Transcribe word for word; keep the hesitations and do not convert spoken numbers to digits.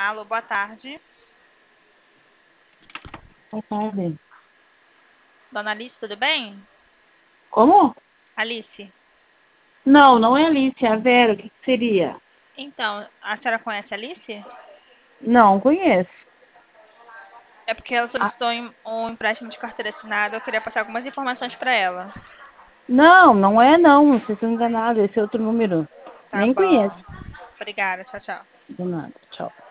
Alô, boa tarde. Boa tarde. Dona Alice, tudo bem? Como? Alice. Não, não é Alice, é a Vera. O que que seria? Então, a senhora conhece a Alice? Não, conheço. É porque ela Ah, solicitou um um empréstimo de carteira assinada. Eu queria passar algumas informações para ela. não, não é não. Vocês estão enganados. Esse é outro número. Tá Nem conheço. bom. Obrigada. Tchau, tchau. De nada. Tchau.